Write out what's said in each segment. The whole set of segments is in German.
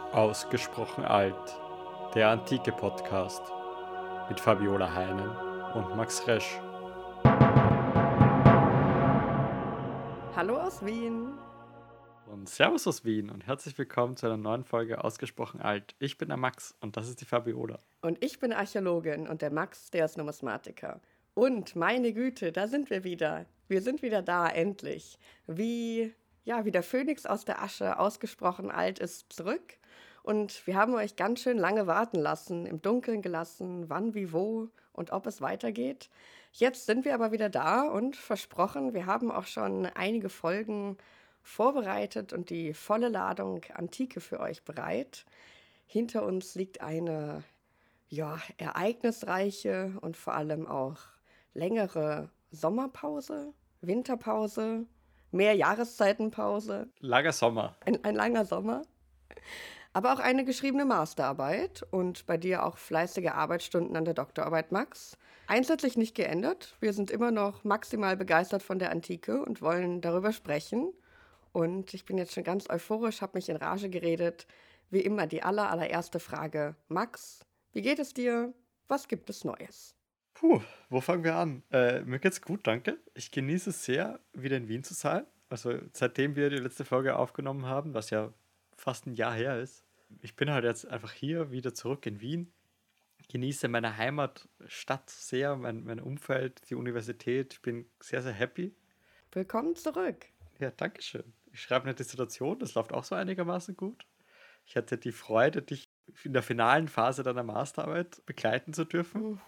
Ausgesprochen alt, der Antike-Podcast mit Fabiola Heinen und Max Resch. Hallo aus Wien. Und Servus aus Wien und herzlich willkommen zu einer neuen Folge Ausgesprochen alt. Ich bin der Max und das ist die Fabiola. Und ich bin Archäologin und der Max, der ist Numismatiker. Und meine Güte, da sind wir wieder. Wir sind wieder da, endlich. Wie der Phönix aus der Asche, ausgesprochen alt, ist zurück. Und wir haben euch ganz schön lange warten lassen, im Dunkeln gelassen, wann, wie, wo und ob es weitergeht. Jetzt sind wir aber wieder da und versprochen, wir haben auch schon einige Folgen vorbereitet und die volle Ladung Antike für euch bereit. Hinter uns liegt eine ereignisreiche und vor allem auch längere Sommerpause, Winterpause, mehr Jahreszeitenpause, Langer Sommer. ein langer Sommer, aber auch eine geschriebene Masterarbeit und bei dir auch fleißige Arbeitsstunden an der Doktorarbeit, Max. Eins hat sich nicht geändert. Wir sind immer noch maximal begeistert von der Antike und wollen darüber sprechen. Und ich bin jetzt schon ganz euphorisch, habe mich in Rage geredet. Wie immer die allererste Frage. Max, wie geht es dir? Was gibt es Neues? Wo fangen wir an? Mir geht's gut, danke. Ich genieße es sehr, wieder in Wien zu sein. Also seitdem wir die letzte Folge aufgenommen haben, was ja fast ein Jahr her ist. Ich bin halt jetzt einfach hier wieder zurück in Wien. Genieße meine Heimatstadt sehr, mein Umfeld, die Universität. Ich bin sehr, sehr happy. Willkommen zurück. Ja, danke schön. Ich schreibe eine Dissertation, das läuft auch so einigermaßen gut. Ich hatte die Freude, dich in der finalen Phase deiner Masterarbeit begleiten zu dürfen.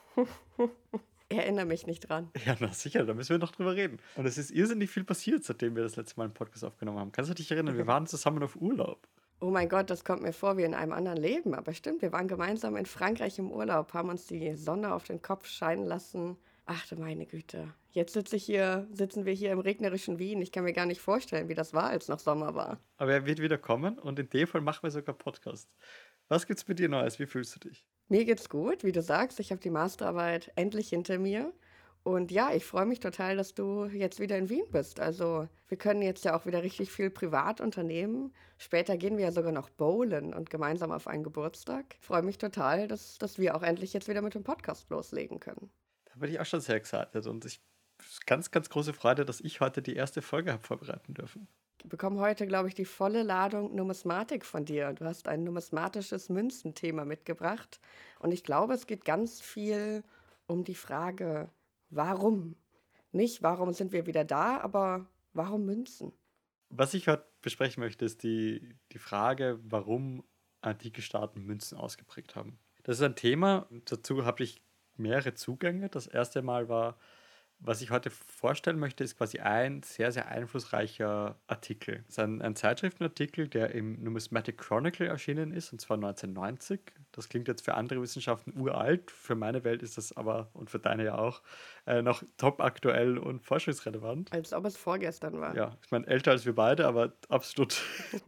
Erinnere mich nicht dran. Ja, na sicher, da müssen wir noch drüber reden. Und es ist irrsinnig viel passiert, seitdem wir das letzte Mal einen Podcast aufgenommen haben. Kannst du dich erinnern? Wir waren zusammen auf Urlaub. Oh mein Gott, das kommt mir vor wie in einem anderen Leben. Aber stimmt, wir waren gemeinsam in Frankreich im Urlaub, haben uns die Sonne auf den Kopf scheinen lassen. Ach du meine Güte. Jetzt sitzen wir hier im regnerischen Wien. Ich kann mir gar nicht vorstellen, wie das war, als noch Sommer war. Aber er wird wieder kommen und in dem Fall machen wir sogar Podcast. Was gibt's mit dir Neues? Wie fühlst du dich? Mir geht's gut, wie du sagst. Ich habe die Masterarbeit endlich hinter mir. Und ja, ich freue mich total, dass du jetzt wieder in Wien bist. Also, wir können jetzt ja auch wieder richtig viel privat unternehmen. Später gehen wir ja sogar noch bowlen und gemeinsam auf einen Geburtstag. Ich freue mich total, dass wir auch endlich jetzt wieder mit dem Podcast loslegen können. Da bin ich auch schon sehr excited und ich ganz, ganz große Freude, dass ich heute die erste Folge habe vorbereiten dürfen. Ich bekomme heute, glaube ich, die volle Ladung Numismatik von dir. Du hast ein numismatisches Münzenthema mitgebracht. Und ich glaube, es geht ganz viel um die Frage, warum? Nicht, warum sind wir wieder da, aber warum Münzen? Was ich heute besprechen möchte, ist die Frage, warum antike Staaten Münzen ausgeprägt haben. Das ist ein Thema, dazu habe ich mehrere Zugänge. Das erste Mal war, was ich heute vorstellen möchte, ist quasi ein sehr, sehr einflussreicher Artikel. Es ist ein Zeitschriftenartikel, der im Numismatic Chronicle erschienen ist, und zwar 1990. Das klingt jetzt für andere Wissenschaften uralt, für meine Welt ist das aber, und für deine ja auch, noch top aktuell und forschungsrelevant. Als ob es vorgestern war. Ja, ich meine, älter als wir beide, aber absolut.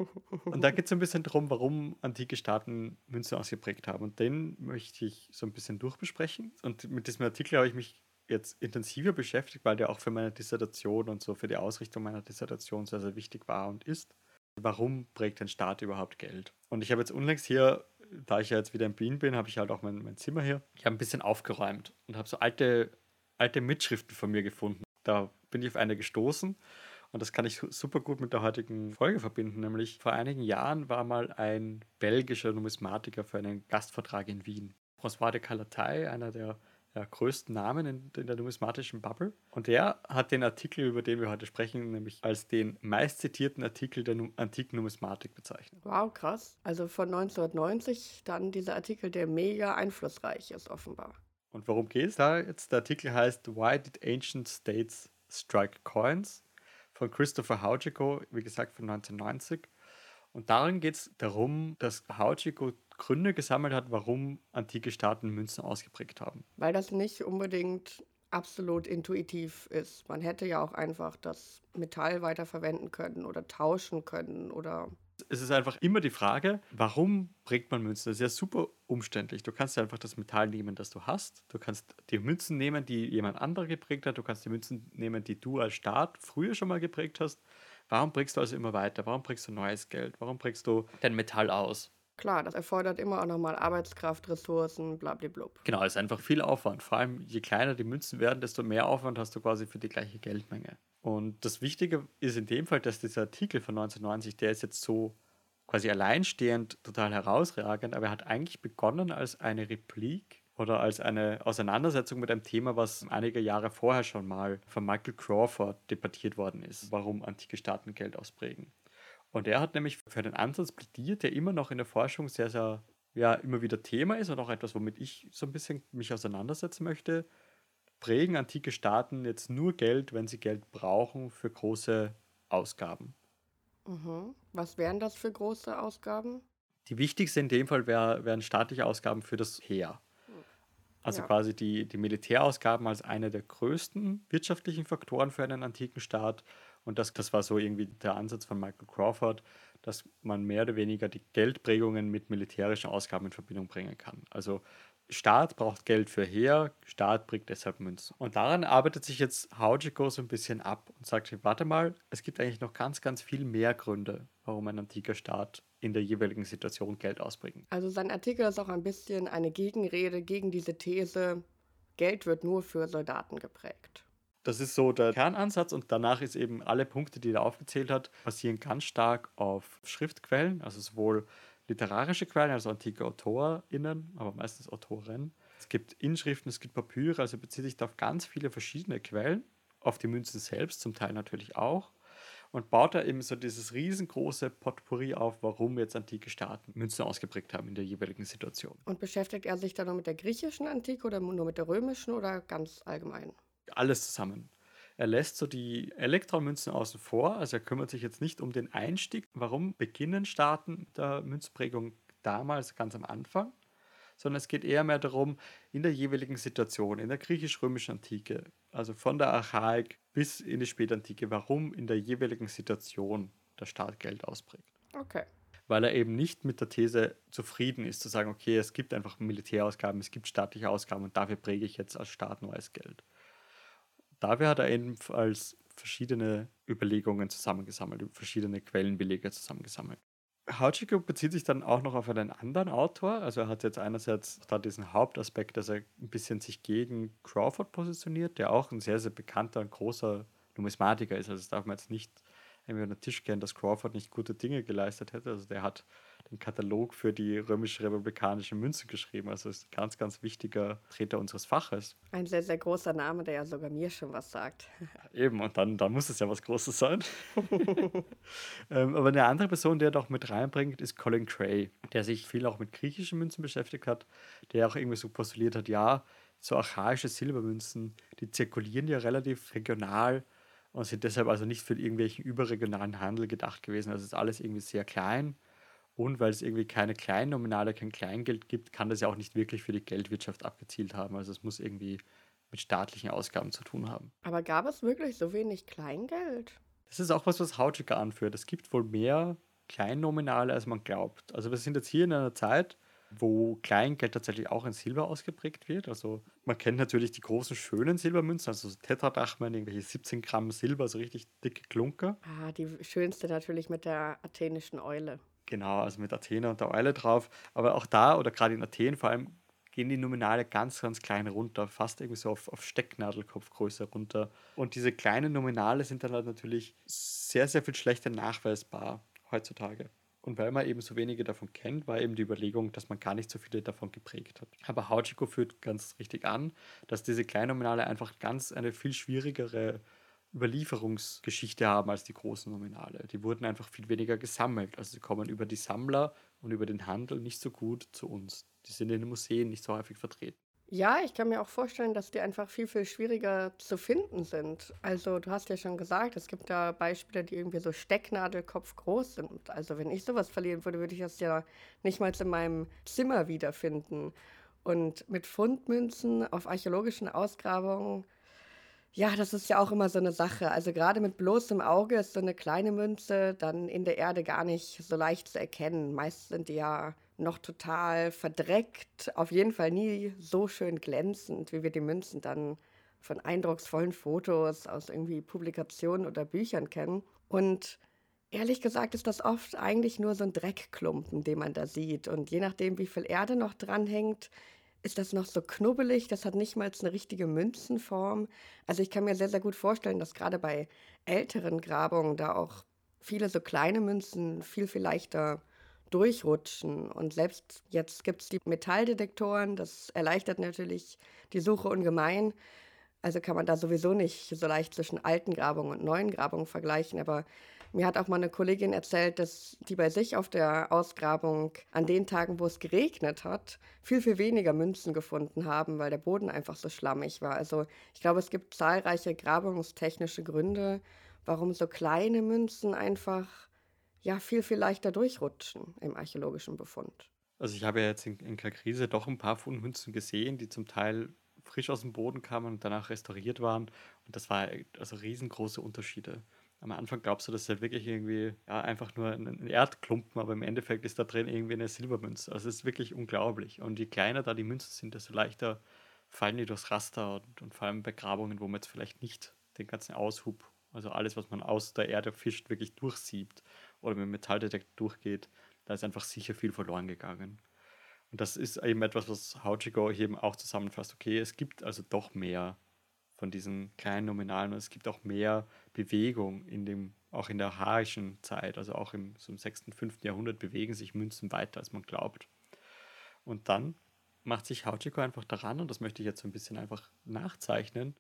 Und da geht es so ein bisschen darum, warum antike Staaten Münzen ausgeprägt haben. Und den möchte ich so ein bisschen durchbesprechen. Und mit diesem Artikel habe ich mich jetzt intensiver beschäftigt, weil der auch für meine Dissertation und so für die Ausrichtung meiner Dissertation sehr, sehr wichtig war und ist. Warum prägt ein Staat überhaupt Geld? Und ich habe jetzt unlängst hier, da ich ja jetzt wieder in Wien bin, habe ich halt auch mein Zimmer hier. Ich habe ein bisschen aufgeräumt und habe so alte Mitschriften von mir gefunden. Da bin ich auf eine gestoßen und das kann ich super gut mit der heutigen Folge verbinden. Nämlich vor einigen Jahren war mal ein belgischer Numismatiker für einen Gastvortrag in Wien. François de Calatay, einer der größten Namen in der numismatischen Bubble. Und der hat den Artikel, über den wir heute sprechen, nämlich als den meistzitierten Artikel der antiken Numismatik bezeichnet. Wow, krass. Also von 1990 dann dieser Artikel, der mega einflussreich ist, offenbar. Und worum geht es da jetzt? Der Artikel heißt Why Did Ancient States Strike Coins? Von Christopher Haujigo, wie gesagt von 1990. Und darin geht es darum, dass Haujigo Gründe gesammelt hat, warum antike Staaten Münzen ausgeprägt haben. Weil das nicht unbedingt absolut intuitiv ist. Man hätte ja auch einfach das Metall weiterverwenden können oder tauschen können oder. Es ist einfach immer die Frage, warum prägt man Münzen? Das ist ja super umständlich. Du kannst ja einfach das Metall nehmen, das du hast. Du kannst die Münzen nehmen, die jemand anderer geprägt hat. Du kannst die Münzen nehmen, die du als Staat früher schon mal geprägt hast. Warum prägst du also immer weiter? Warum prägst du neues Geld? Warum prägst du dein Metall aus? Klar, das erfordert immer auch nochmal Arbeitskraft, Ressourcen, blablablub. Genau, es ist einfach viel Aufwand. Vor allem, je kleiner die Münzen werden, desto mehr Aufwand hast du quasi für die gleiche Geldmenge. Und das Wichtige ist in dem Fall, dass dieser Artikel von 1990, der ist jetzt so quasi alleinstehend total herausragend, aber er hat eigentlich begonnen als eine Replik oder als eine Auseinandersetzung mit einem Thema, was einige Jahre vorher schon mal von Michael Crawford debattiert worden ist, warum antike Staaten Geld ausprägen. Und er hat nämlich für einen Ansatz plädiert, der immer noch in der Forschung sehr, sehr, ja, immer wieder Thema ist und auch etwas, womit ich so ein bisschen mich auseinandersetzen möchte. Prägen antike Staaten jetzt nur Geld, wenn sie Geld brauchen für große Ausgaben? Mhm. Was wären das für große Ausgaben? Die wichtigste in dem Fall wären staatliche Ausgaben für das Heer. Hm. Also Ja. quasi die Militärausgaben als einer der größten wirtschaftlichen Faktoren für einen antiken Staat. Und das war so irgendwie der Ansatz von Michael Crawford, dass man mehr oder weniger die Geldprägungen mit militärischen Ausgaben in Verbindung bringen kann. Also Staat braucht Geld für Heer, Staat prägt deshalb Münzen. Und daran arbeitet sich jetzt Haujico so ein bisschen ab und sagt, warte mal, es gibt eigentlich noch ganz, ganz viel mehr Gründe, warum ein antiker Staat in der jeweiligen Situation Geld ausbringt. Also sein Artikel ist auch ein bisschen eine Gegenrede gegen diese These, Geld wird nur für Soldaten geprägt. Das ist so der Kernansatz und danach ist eben alle Punkte, die er aufgezählt hat, basieren ganz stark auf Schriftquellen, also sowohl literarische Quellen, also antike AutorInnen, aber meistens Autoren. Es gibt Inschriften, es gibt Papyre, also bezieht sich da auf ganz viele verschiedene Quellen, auf die Münzen selbst zum Teil natürlich auch und baut da eben so dieses riesengroße Potpourri auf, warum jetzt antike Staaten Münzen ausgeprägt haben in der jeweiligen Situation. Und beschäftigt er sich dann nur mit der griechischen Antike oder nur mit der römischen oder ganz allgemein? Alles zusammen. Er lässt so die Elektronmünzen außen vor, also er kümmert sich jetzt nicht um den Einstieg, warum beginnen Staaten mit der Münzprägung damals ganz am Anfang, sondern es geht eher mehr darum, in der jeweiligen Situation, in der griechisch-römischen Antike, also von der Archaik bis in die Spätantike, warum in der jeweiligen Situation der Staat Geld ausprägt. Okay. Weil er eben nicht mit der These zufrieden ist, zu sagen, okay, es gibt einfach Militärausgaben, es gibt staatliche Ausgaben und dafür präge ich jetzt als Staat neues Geld. Dafür hat er ebenfalls verschiedene Überlegungen zusammengesammelt, verschiedene Quellenbelege zusammengesammelt. Haujico bezieht sich dann auch noch auf einen anderen Autor. Also er hat jetzt einerseits da diesen Hauptaspekt, dass er ein bisschen sich gegen Crawford positioniert, der auch ein sehr, sehr bekannter und großer Numismatiker ist. Also das darf man jetzt nicht irgendwie unter den Tisch kehren, dass Crawford nicht gute Dinge geleistet hätte. Also der hat den Katalog für die römisch-republikanische Münze geschrieben. Also ist ein ganz, ganz wichtiger Vertreter unseres Faches. Ein sehr, sehr großer Name, der ja sogar mir schon was sagt. Eben, und dann muss es ja was Großes sein. Aber eine andere Person, die er doch mit reinbringt, ist Colin Gray, der sich viel auch mit griechischen Münzen beschäftigt hat, der auch irgendwie so postuliert hat, ja, so archaische Silbermünzen, die zirkulieren ja relativ regional und sind deshalb also nicht für irgendwelchen überregionalen Handel gedacht gewesen. Also ist alles irgendwie sehr klein. Und weil es irgendwie keine Kleinnominale, kein Kleingeld gibt, kann das ja auch nicht wirklich für die Geldwirtschaft abgezielt haben. Also es muss irgendwie mit staatlichen Ausgaben zu tun haben. Aber gab es wirklich so wenig Kleingeld? Das ist auch was, was Haujica anführt. Es gibt wohl mehr Kleinnominale, als man glaubt. Also wir sind jetzt hier in einer Zeit, wo Kleingeld tatsächlich auch in Silber ausgeprägt wird. Also man kennt natürlich die großen, schönen Silbermünzen, also so Tetradrachmen, irgendwelche 17 Gramm Silber, so richtig dicke Klunker. Ah, die schönste natürlich mit der athenischen Eule. Genau, also mit Athena und der Eule drauf. Aber auch da, oder gerade in Athen vor allem, gehen die Nominale ganz, ganz klein runter, fast irgendwie so auf Stecknadelkopfgröße runter. Und diese kleinen Nominale sind dann halt natürlich sehr, sehr viel schlechter nachweisbar heutzutage. Und weil man eben so wenige davon kennt, war eben die Überlegung, dass man gar nicht so viele davon geprägt hat. Aber Haujico führt ganz richtig an, dass diese Kleinnominale einfach ganz eine viel schwierigere Überlieferungsgeschichte haben als die großen Nominale. Die wurden einfach viel weniger gesammelt. Also sie kommen über die Sammler und über den Handel nicht so gut zu uns. Die sind in den Museen nicht so häufig vertreten. Ja, ich kann mir auch vorstellen, dass die einfach viel, viel schwieriger zu finden sind. Also du hast ja schon gesagt, es gibt da Beispiele, die irgendwie so Stecknadelkopf groß sind. Also wenn ich sowas verlieren würde, würde ich das ja nicht mal in meinem Zimmer wiederfinden. Und mit Fundmünzen auf archäologischen Ausgrabungen, ja, das ist ja auch immer so eine Sache. Also gerade mit bloßem Auge ist so eine kleine Münze dann in der Erde gar nicht so leicht zu erkennen. Meist sind die ja noch total verdreckt, auf jeden Fall nie so schön glänzend, wie wir die Münzen dann von eindrucksvollen Fotos aus irgendwie Publikationen oder Büchern kennen. Und Ehrlich gesagt ist das oft eigentlich nur so ein Dreckklumpen, den man da sieht. Und je nachdem, wie viel Erde noch dranhängt, ist das noch so knubbelig. Das hat nicht mal eine richtige Münzenform. Also, ich kann mir sehr, sehr gut vorstellen, dass gerade bei älteren Grabungen da auch viele so kleine Münzen viel, viel leichter durchrutschen. Und selbst jetzt gibt es die Metalldetektoren. Das erleichtert natürlich die Suche ungemein. Also kann man da sowieso nicht so leicht zwischen alten Grabungen und neuen Grabungen vergleichen. Aber mir hat auch mal eine Kollegin erzählt, dass die bei sich auf der Ausgrabung an den Tagen, wo es geregnet hat, viel, viel weniger Münzen gefunden haben, weil der Boden einfach so schlammig war. Also ich glaube, es gibt zahlreiche grabungstechnische Gründe, warum so kleine Münzen einfach ja viel, viel leichter durchrutschen im archäologischen Befund. Also ich habe ja jetzt in Kalkriese doch ein paar Fundmünzen gesehen, die zum Teil frisch aus dem Boden kamen und danach restauriert waren. Und das war also riesengroße Unterschiede. Am Anfang glaubst du, das ist halt wirklich irgendwie ja, einfach nur ein Erdklumpen, aber im Endeffekt ist da drin irgendwie eine Silbermünze. Also es ist wirklich unglaublich. Und je kleiner da die Münzen sind, desto leichter fallen die durchs Raster und vor allem bei Grabungen, wo man jetzt vielleicht nicht den ganzen Aushub, also alles, was man aus der Erde fischt, wirklich durchsiebt oder mit dem Metalldetektor durchgeht, da ist einfach sicher viel verloren gegangen. Und das ist eben etwas, was Hauchigo hier eben auch zusammenfasst. Okay, es gibt also doch mehr von diesen kleinen Nominalen und es gibt auch mehr Bewegung auch in der archaischen Zeit, also auch so im 6., 5. Jahrhundert bewegen sich Münzen weiter, als man glaubt. Und dann macht sich Hauchigo einfach daran, und das möchte ich jetzt so ein bisschen einfach nachzeichnen,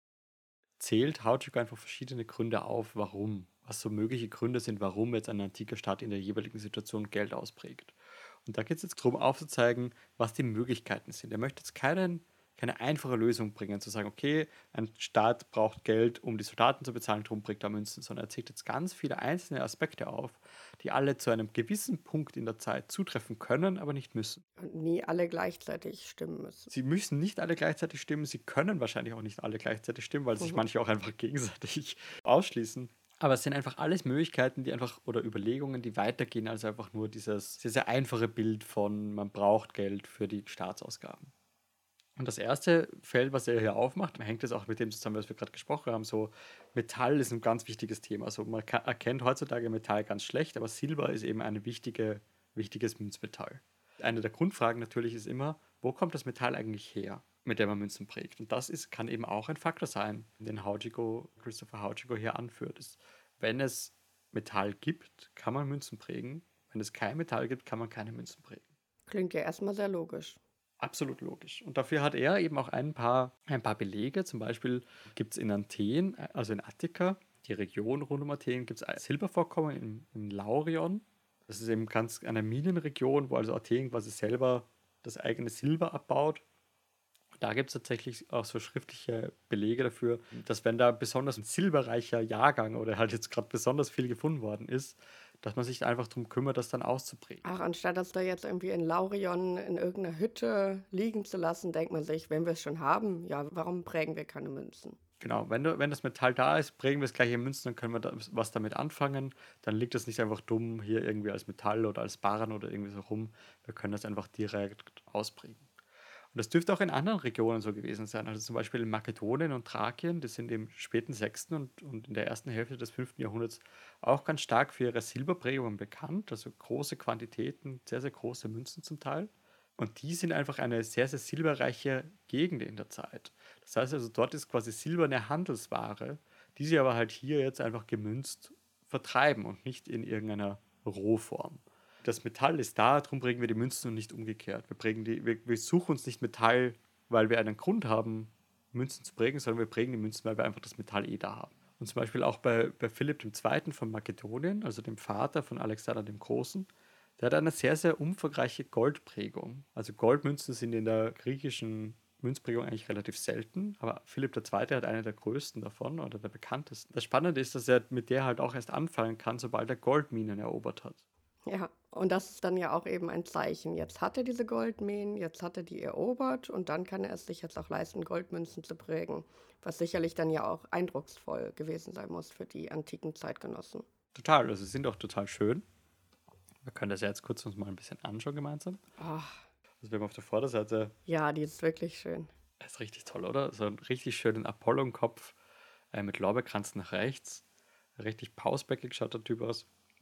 zählt Hauchigo einfach verschiedene Gründe auf, was so mögliche Gründe sind, warum jetzt eine antike Stadt in der jeweiligen Situation Geld ausprägt. Und da geht es jetzt darum, aufzuzeigen, was die Möglichkeiten sind. Er möchte jetzt keine einfache Lösung bringen, zu sagen, okay, ein Staat braucht Geld, um die Soldaten zu bezahlen, darum bringt er Münzen, sondern er zählt jetzt ganz viele einzelne Aspekte auf, die alle zu einem gewissen Punkt in der Zeit zutreffen können, aber nicht müssen. Und nie alle gleichzeitig stimmen müssen. Sie müssen nicht alle gleichzeitig stimmen, sie können wahrscheinlich auch nicht alle gleichzeitig stimmen, weil sich Mhm. manche auch einfach gegenseitig ausschließen. Aber es sind einfach alles Möglichkeiten, oder Überlegungen, die weitergehen als einfach nur dieses sehr, sehr einfache Bild von, man braucht Geld für die Staatsausgaben. Und das erste Feld, was er hier aufmacht, hängt es auch mit dem zusammen, was wir gerade gesprochen haben, so Metall ist ein ganz wichtiges Thema. Also man erkennt heutzutage Metall ganz schlecht, aber Silber ist eben ein wichtiges Münzmetall. Eine der Grundfragen natürlich ist immer, wo kommt das Metall eigentlich her, mit dem man Münzen prägt? Und kann eben auch ein Faktor sein, den Christopher Hauchigo hier anführt. Wenn es Metall gibt, kann man Münzen prägen. Wenn es kein Metall gibt, kann man keine Münzen prägen. Klingt ja erstmal sehr logisch. Absolut logisch. Und dafür hat er eben auch ein paar Belege. Zum Beispiel gibt es in Athen, also in Attika, die Region rund um Athen, gibt es ein Silbervorkommen in Laurion. Das ist eben ganz eine Minenregion, wo also Athen quasi selber das eigene Silber abbaut. Da gibt es tatsächlich auch so schriftliche Belege dafür, dass wenn da besonders ein silberreicher Jahrgang oder halt jetzt gerade besonders viel gefunden worden ist, dass man sich einfach darum kümmert, das dann auszuprägen. Ach, anstatt das da jetzt irgendwie in Laurion in irgendeiner Hütte liegen zu lassen, denkt man sich, wenn wir es schon haben, ja, warum prägen wir keine Münzen? Genau, wenn das Metall da ist, prägen wir es gleich in Münzen, dann können wir was damit anfangen. Dann liegt das nicht einfach dumm hier irgendwie als Metall oder als Barren oder irgendwie so rum. Wir können das einfach direkt ausprägen. Und das dürfte auch in anderen Regionen so gewesen sein. Also zum Beispiel in Makedonien und Thrakien, die sind im späten 6. und in der ersten Hälfte des 5. Jahrhunderts auch ganz stark für ihre Silberprägungen bekannt. Also große Quantitäten, sehr, sehr große Münzen zum Teil. Und die sind einfach eine sehr, sehr silberreiche Gegend in der Zeit. Das heißt also, dort ist quasi Silber eine Handelsware, die sie aber halt hier jetzt einfach gemünzt vertreiben und nicht in irgendeiner Rohform. Das Metall ist da, darum prägen wir die Münzen und nicht umgekehrt. Wir suchen uns nicht Metall, weil wir einen Grund haben, Münzen zu prägen, sondern wir prägen die Münzen, weil wir einfach das Metall da haben. Und zum Beispiel auch bei Philipp II. Von Makedonien, also dem Vater von Alexander dem Großen, der hat eine sehr, sehr umfangreiche Goldprägung. Also Goldmünzen sind in der griechischen Münzprägung eigentlich relativ selten, aber Philipp II. Hat eine der größten davon oder der bekanntesten. Das Spannende ist, dass er mit der halt auch erst anfangen kann, sobald er Goldminen erobert hat. Ja, und das ist dann ja auch eben ein Zeichen. Jetzt hat er diese Goldminen, jetzt hat er die erobert und dann kann er es sich jetzt auch leisten, Goldmünzen zu prägen, was sicherlich dann ja auch eindrucksvoll gewesen sein muss für die antiken Zeitgenossen. Total, also sie sind auch total schön. Wir können das ja jetzt kurz uns mal ein bisschen anschauen gemeinsam. Ach, Also wir haben auf der Vorderseite, ja, die ist wirklich schön. das ist richtig toll, oder? So einen richtig schönen Apollonkopf mit Lorbeerkranz nach rechts. Richtig pausbäckig schaut der Typ aus.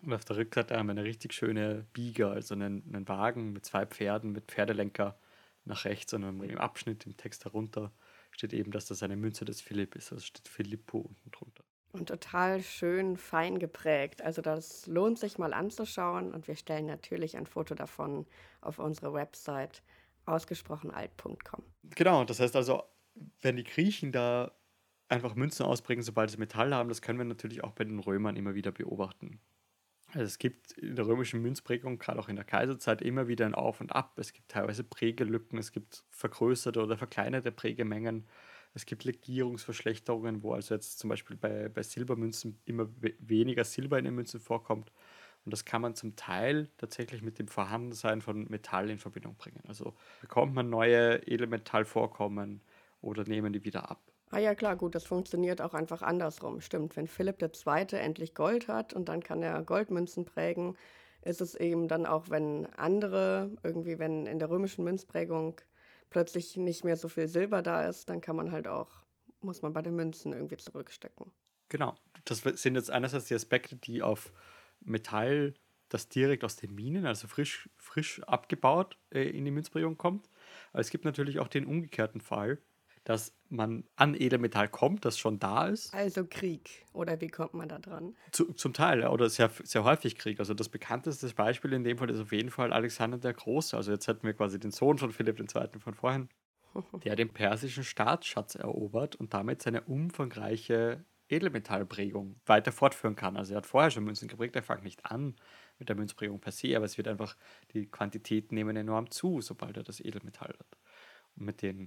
Und auf der Rückseite haben wir eine richtig schöne Bieger, also einen Wagen mit 2 Pferden, mit Pferdelenker nach rechts und im Abschnitt im Text darunter steht eben, dass das eine Münze des Philipp ist. Also steht Filippo unten drunter. Und total schön fein geprägt. Also das lohnt sich mal anzuschauen und wir stellen natürlich ein Foto davon auf unsere Website ausgesprochenalt.com. Genau, das heißt also, wenn die Griechen da einfach Münzen ausprägen, sobald sie Metall haben, das können wir natürlich auch bei den Römern immer wieder beobachten. Also es gibt in der römischen Münzprägung, gerade auch in der Kaiserzeit, immer wieder ein Auf und Ab. Es gibt teilweise Prägelücken, es gibt vergrößerte oder verkleinerte Prägemengen. Es gibt Legierungsverschlechterungen, wo also jetzt zum Beispiel bei Silbermünzen immer weniger Silber in den Münzen vorkommt. Und das kann man zum Teil tatsächlich mit dem Vorhandensein von Metall in Verbindung bringen. Also bekommt man neue Edelmetallvorkommen oder nehmen die wieder ab. Ah ja, klar, gut, das funktioniert auch einfach andersrum. Stimmt, wenn Philipp II. Endlich Gold hat und dann kann er Goldmünzen prägen, ist es eben dann auch, wenn andere, irgendwie, wenn in der römischen Münzprägung plötzlich nicht mehr so viel Silber da ist, dann kann man halt auch, muss man bei den Münzen irgendwie zurückstecken. Genau. Das sind jetzt einerseits die Aspekte, die auf Metall, das direkt aus den Minen, also frisch abgebaut, in die Münzprägung kommt. Aber es gibt natürlich auch den umgekehrten Fall, dass man an Edelmetall kommt, das schon da ist. Also Krieg, oder wie kommt man da dran? Zum Teil, ja, oder sehr, sehr häufig Krieg. Also das bekannteste Beispiel in dem Fall ist auf jeden Fall Alexander der Große. Also jetzt hätten wir quasi den Sohn von Philipp II. Von vorhin, der den persischen Staatsschatz erobert und damit seine umfangreiche Edelmetallprägung weiter fortführen kann. Also er hat vorher schon Münzen geprägt, er fängt nicht an mit der Münzprägung per se, aber es wird einfach, die Quantitäten nehmen enorm zu, sobald er das Edelmetall hat. Und mit den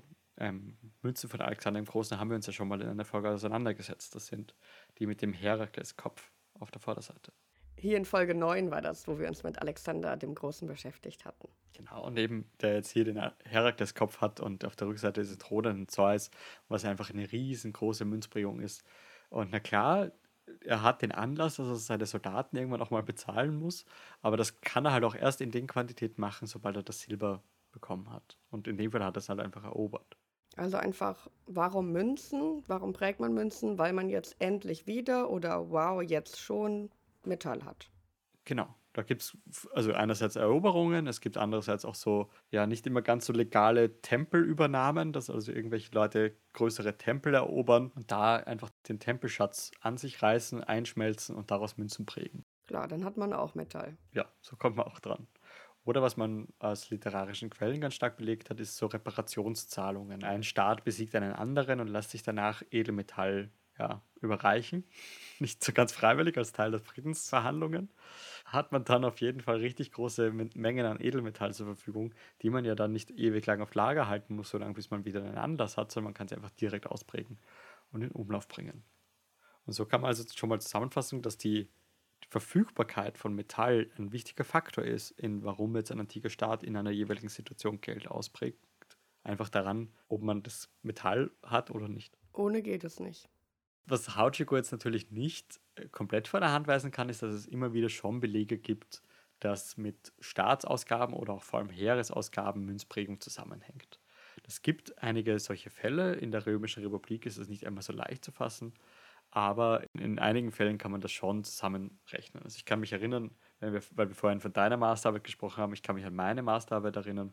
Münzen von Alexander dem Großen haben wir uns ja schon mal in einer Folge auseinandergesetzt. Das sind die mit dem Herakleskopf auf der Vorderseite. Hier in Folge 9 war das, wo wir uns mit Alexander dem Großen beschäftigt hatten. Genau, und eben der jetzt hier den Herakleskopf hat und auf der Rückseite diese thronenden Zeus, was einfach eine riesengroße Münzprägung ist. Und na klar, er hat den Anlass, dass er seine Soldaten irgendwann auch mal bezahlen muss, aber das kann er halt auch erst in den Quantitäten machen, sobald er das Silber bekommen hat. Und in dem Fall hat er es halt einfach erobert. Also einfach, warum Münzen? Warum prägt man Münzen? Weil man jetzt endlich wieder oder wow, jetzt schon Metall hat. Genau. Da gibt es also einerseits Eroberungen, es gibt andererseits auch so, ja, nicht immer ganz so legale Tempelübernahmen, dass also irgendwelche Leute größere Tempel erobern und da einfach den Tempelschatz an sich reißen, einschmelzen und daraus Münzen prägen. Klar, dann hat man auch Metall. Ja, so kommt man auch dran. Oder was man aus literarischen Quellen ganz stark belegt hat, ist so Reparationszahlungen. Ein Staat besiegt einen anderen und lässt sich danach Edelmetall überreichen. Nicht so ganz freiwillig als Teil der Friedensverhandlungen. Hat man dann auf jeden Fall richtig große Mengen an Edelmetall zur Verfügung, die man ja dann nicht ewig lang auf Lager halten muss, solange bis man wieder einen Anlass hat, sondern man kann sie einfach direkt ausprägen und in Umlauf bringen. Und so kann man also schon mal zusammenfassen, dass die Verfügbarkeit von Metall ein wichtiger Faktor ist, in warum jetzt ein antiker Staat in einer jeweiligen Situation Geld ausprägt. Einfach daran, ob man das Metall hat oder nicht. Ohne geht es nicht. Was Hauchigo jetzt natürlich nicht komplett von der Hand weisen kann, ist, dass es immer wieder schon Belege gibt, dass mit Staatsausgaben oder auch vor allem Heeresausgaben Münzprägung zusammenhängt. Es gibt einige solche Fälle. In der Römischen Republik ist es nicht einmal so leicht zu fassen, aber in einigen Fällen kann man das schon zusammenrechnen. Also ich kann mich erinnern, weil wir vorhin von deiner Masterarbeit gesprochen haben, ich kann mich an meine Masterarbeit erinnern,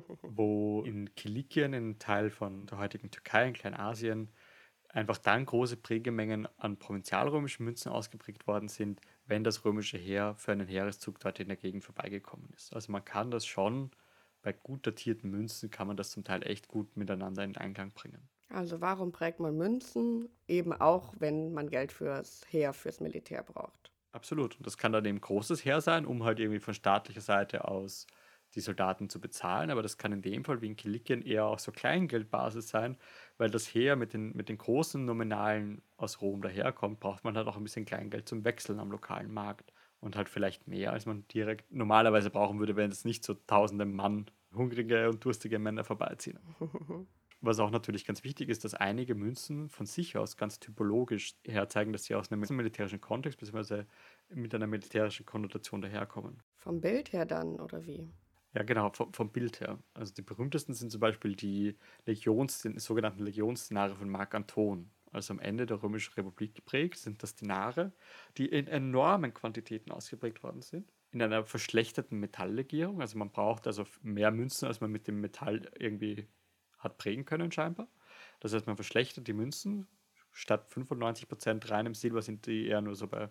wo in Kilikien, ein Teil von der heutigen Türkei, in Kleinasien, einfach dann große Prägemengen an provinzialrömischen Münzen ausgeprägt worden sind, wenn das römische Heer für einen Heereszug dort in der Gegend vorbeigekommen ist. Also man kann das schon, bei gut datierten Münzen kann man das zum Teil echt gut miteinander in Einklang bringen. Also warum prägt man Münzen? Eben auch, wenn man Geld fürs Heer, fürs Militär braucht. Absolut. Und das kann dann eben großes Heer sein, um halt irgendwie von staatlicher Seite aus die Soldaten zu bezahlen. Aber das kann in dem Fall wie in Kilikien eher auch so Kleingeldbasis sein, weil das Heer mit den großen Nominalen aus Rom daherkommt, braucht man halt auch ein bisschen Kleingeld zum Wechseln am lokalen Markt. Und halt vielleicht mehr, als man direkt normalerweise brauchen würde, wenn es nicht so tausende Mann, hungrige und durstige Männer vorbeiziehen. Was auch natürlich ganz wichtig ist, dass einige Münzen von sich aus ganz typologisch herzeigen, dass sie aus einem militärischen Kontext bzw. mit einer militärischen Konnotation daherkommen. Vom Bild her dann, oder wie? Ja, genau, vom Bild her. Also die berühmtesten sind zum Beispiel die sogenannten Legionsszenarien von Marc Anton also am Ende der Römischen Republik geprägt, sind das Dinare, die in enormen Quantitäten ausgeprägt worden sind. In einer verschlechterten Metalllegierung, also man braucht also mehr Münzen, als man mit dem Metall irgendwie hat prägen können scheinbar. Das heißt, man verschlechtert die Münzen. Statt 95% reinem Silber sind die eher nur so bei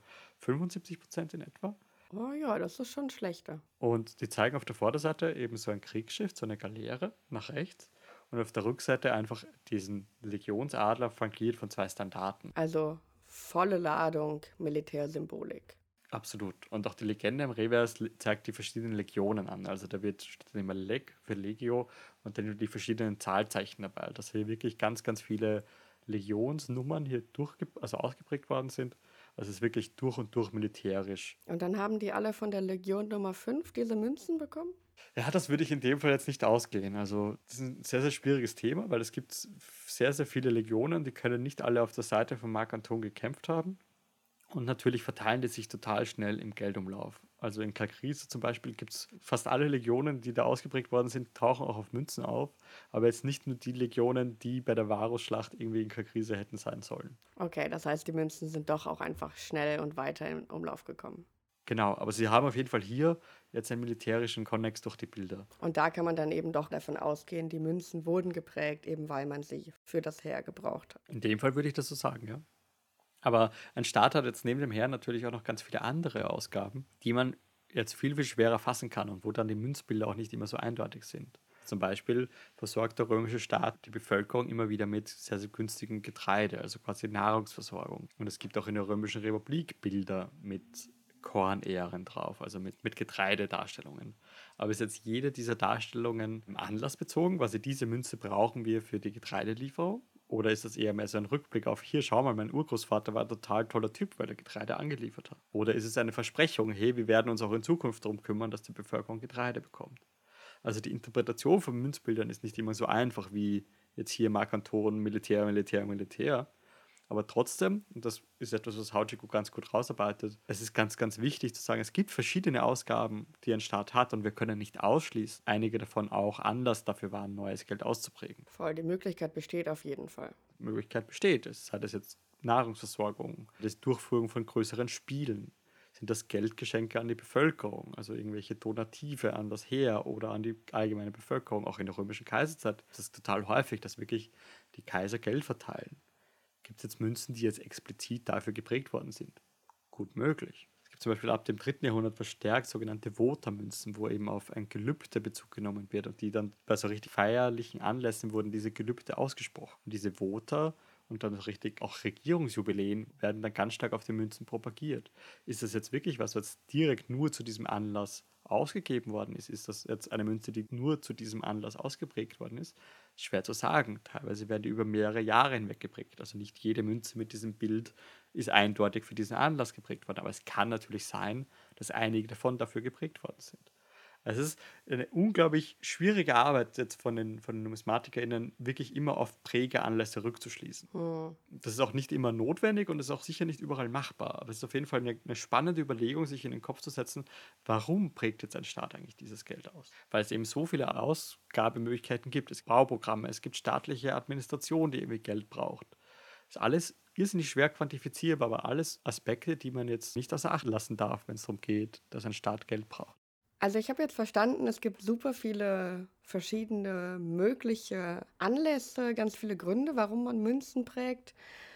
75% in etwa. Oh ja, das ist schon schlechter. Und die zeigen auf der Vorderseite eben so ein Kriegsschiff, so eine Galeere nach rechts. Und auf der Rückseite einfach diesen Legionsadler flankiert von 2 Standarten. Also volle Ladung Militärsymbolik. Absolut. Und auch die Legende im Revers zeigt die verschiedenen Legionen an. Also da steht dann immer Leg für Legio und dann die verschiedenen Zahlzeichen dabei. Dass hier wirklich ganz, ganz viele Legionsnummern hier also ausgeprägt worden sind. Also es ist wirklich durch und durch militärisch. Und dann haben die alle von der Legion Nummer 5 diese Münzen bekommen? Ja, das würde ich in dem Fall jetzt nicht ausgehen. Also das ist ein sehr, sehr schwieriges Thema, weil es gibt sehr, sehr viele Legionen, die können nicht alle auf der Seite von Marc Anton gekämpft haben. Und natürlich verteilen die sich total schnell im Geldumlauf. Also in Kalkriese zum Beispiel gibt es fast alle Legionen, die da ausgeprägt worden sind, tauchen auch auf Münzen auf. Aber jetzt nicht nur die Legionen, die bei der Varusschlacht irgendwie in Kalkriese hätten sein sollen. Okay, das heißt, die Münzen sind doch auch einfach schnell und weiter in Umlauf gekommen. Genau, aber sie haben auf jeden Fall hier jetzt einen militärischen Konnex durch die Bilder. Und da kann man dann eben doch davon ausgehen, die Münzen wurden geprägt, eben weil man sie für das Heer gebraucht hat. In dem Fall würde ich das so sagen, ja. Aber ein Staat hat jetzt neben dem Heer natürlich auch noch ganz viele andere Ausgaben, die man jetzt viel, viel schwerer fassen kann und wo dann die Münzbilder auch nicht immer so eindeutig sind. Zum Beispiel versorgt der römische Staat die Bevölkerung immer wieder mit sehr, sehr günstigem Getreide, also quasi Nahrungsversorgung. Und es gibt auch in der Römischen Republik Bilder mit Kornähren drauf, also mit Getreidedarstellungen. Aber ist jetzt jede dieser Darstellungen anlassbezogen, quasi diese Münze brauchen wir für die Getreidelieferung? Oder ist das eher mehr so ein Rückblick auf, hier, schau mal, mein Urgroßvater war ein total toller Typ, weil er Getreide angeliefert hat? Oder ist es eine Versprechung, hey, wir werden uns auch in Zukunft darum kümmern, dass die Bevölkerung Getreide bekommt? Also die Interpretation von Münzbildern ist nicht immer so einfach wie jetzt hier Marc Anton, Militär, Militär, Militär. Aber trotzdem, und das ist etwas, was Haujiku ganz gut rausarbeitet, es ist ganz, ganz wichtig zu sagen, es gibt verschiedene Ausgaben, die ein Staat hat und wir können nicht ausschließen, einige davon auch Anlass dafür waren, neues Geld auszuprägen. Voll, die Möglichkeit besteht auf jeden Fall. Die Möglichkeit besteht, sei das jetzt Nahrungsversorgung, das Durchführung von größeren Spielen, sind das Geldgeschenke an die Bevölkerung, also irgendwelche Donative an das Heer oder an die allgemeine Bevölkerung, auch in der römischen Kaiserzeit. Das ist total häufig, dass wirklich die Kaiser Geld verteilen. Gibt es jetzt Münzen, die jetzt explizit dafür geprägt worden sind? Gut möglich. Es gibt zum Beispiel ab dem 3. Jahrhundert verstärkt sogenannte Vota-Münzen, wo eben auf ein Gelübde Bezug genommen wird und die dann bei so richtig feierlichen Anlässen wurden diese Gelübde ausgesprochen. Und diese Vota und dann richtig auch Regierungsjubiläen werden dann ganz stark auf den Münzen propagiert. Ist das jetzt wirklich was direkt nur zu diesem Anlass ausgegeben worden ist? Ist das jetzt eine Münze, die nur zu diesem Anlass ausgeprägt worden ist? Schwer zu sagen. Teilweise werden die über mehrere Jahre hinweg geprägt. Also nicht jede Münze mit diesem Bild ist eindeutig für diesen Anlass geprägt worden. Aber es kann natürlich sein, dass einige davon dafür geprägt worden sind. Es ist eine unglaublich schwierige Arbeit jetzt von den NumismatikerInnen, wirklich immer auf Prägeanlässe rückzuschließen. Das ist auch nicht immer notwendig und ist auch sicher nicht überall machbar. Aber es ist auf jeden Fall eine spannende Überlegung, sich in den Kopf zu setzen, warum prägt jetzt ein Staat eigentlich dieses Geld aus? Weil es eben so viele Ausgabemöglichkeiten gibt. Es gibt Bauprogramme, es gibt staatliche Administration, die irgendwie Geld braucht. Das ist alles irrsinnig schwer quantifizierbar, aber alles Aspekte, die man jetzt nicht außer Acht lassen darf, wenn es darum geht, dass ein Staat Geld braucht. Also ich habe jetzt verstanden, es gibt super viele verschiedene mögliche Anlässe, ganz viele Gründe, warum man Münzen prägt.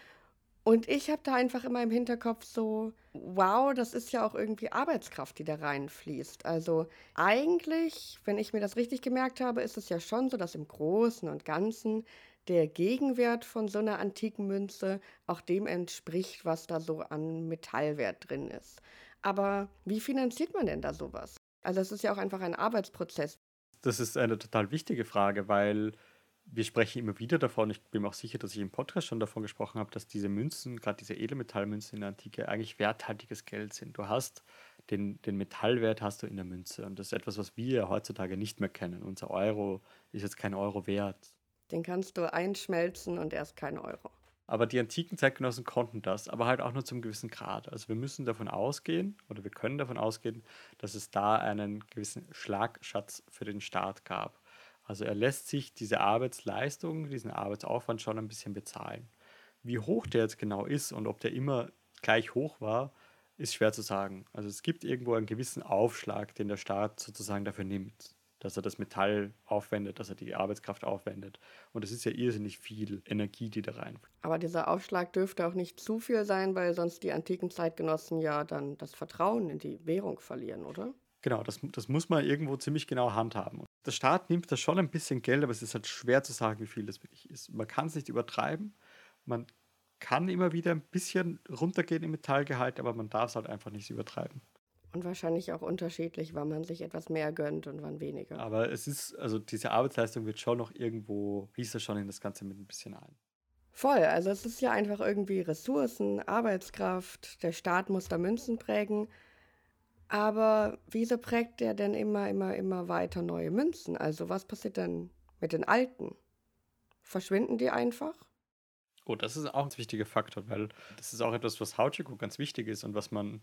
Und ich habe da einfach immer im Hinterkopf so, wow, das ist ja auch irgendwie Arbeitskraft, die da reinfließt. Also eigentlich, wenn ich mir das richtig gemerkt habe, ist es ja schon so, dass im Großen und Ganzen der Gegenwert von so einer antiken Münze auch dem entspricht, was da so an Metallwert drin ist. Aber wie finanziert man denn da sowas? Also es ist ja auch einfach ein Arbeitsprozess. Das ist eine total wichtige Frage, weil wir sprechen immer wieder davon, ich bin mir auch sicher, dass ich im Podcast schon davon gesprochen habe, dass diese Münzen, gerade diese Edelmetallmünzen in der Antike, eigentlich werthaltiges Geld sind. Du hast den Metallwert hast du in der Münze und das ist etwas, was wir ja heutzutage nicht mehr kennen. Unser Euro ist jetzt kein Euro wert. Den kannst du einschmelzen und er ist kein Euro. Aber die antiken Zeitgenossen konnten das, aber halt auch nur zum gewissen Grad. Also wir müssen davon ausgehen, oder wir können davon ausgehen, dass es da einen gewissen Schlagschatz für den Staat gab. Also er lässt sich diese Arbeitsleistung, diesen Arbeitsaufwand schon ein bisschen bezahlen. Wie hoch der jetzt genau ist und ob der immer gleich hoch war, ist schwer zu sagen. Also es gibt irgendwo einen gewissen Aufschlag, den der Staat sozusagen dafür nimmt, dass er das Metall aufwendet, dass er die Arbeitskraft aufwendet. Und das ist ja irrsinnig viel Energie, die da rein. Aber dieser Aufschlag dürfte auch nicht zu viel sein, weil sonst die antiken Zeitgenossen ja dann das Vertrauen in die Währung verlieren, oder? Genau, das muss man irgendwo ziemlich genau handhaben. Und der Staat nimmt da schon ein bisschen Geld, aber es ist halt schwer zu sagen, wie viel das wirklich ist. Man kann es nicht übertreiben. Man kann immer wieder ein bisschen runtergehen im Metallgehalt, aber man darf es halt einfach nicht übertreiben. Und wahrscheinlich auch unterschiedlich, wann man sich etwas mehr gönnt und wann weniger. Aber es ist, also diese Arbeitsleistung wird schon noch irgendwo, fließt da schon in das Ganze mit ein bisschen ein. Voll, also es ist ja einfach irgendwie Ressourcen, Arbeitskraft, der Staat muss da Münzen prägen. Aber wieso prägt der denn immer weiter neue Münzen? Also was passiert denn mit den alten? Verschwinden die einfach? Oh, das ist auch ein wichtiger Faktor, weil das ist auch etwas, was Hautschiku ganz wichtig ist und was man